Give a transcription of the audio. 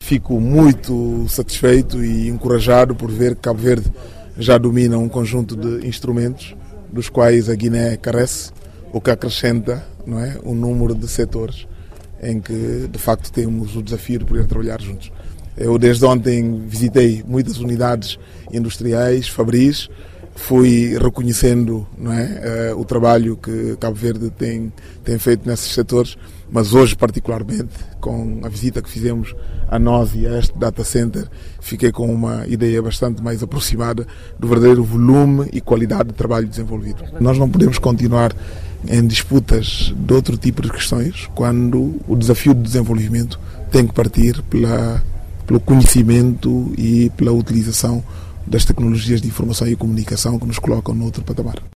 Fico muito satisfeito e encorajado por ver que Cabo Verde já domina um conjunto de instrumentos dos quais a Guiné carece, o que acrescenta, não é, um número de setores em que de facto temos o desafio de poder trabalhar juntos. Eu desde ontem visitei muitas unidades industriais, fabris, fui reconhecendo, não é, o trabalho que Cabo Verde tem feito nesses setores, mas hoje particularmente, com a visita que fizemos a nós e a este data center, fiquei com uma ideia bastante mais aproximada do verdadeiro volume e qualidade de trabalho desenvolvido. Nós não podemos continuar em disputas de outro tipo de questões quando o desafio de desenvolvimento tem que partir pelo conhecimento e pela utilização das tecnologias de informação e comunicação que nos colocam noutro patamar.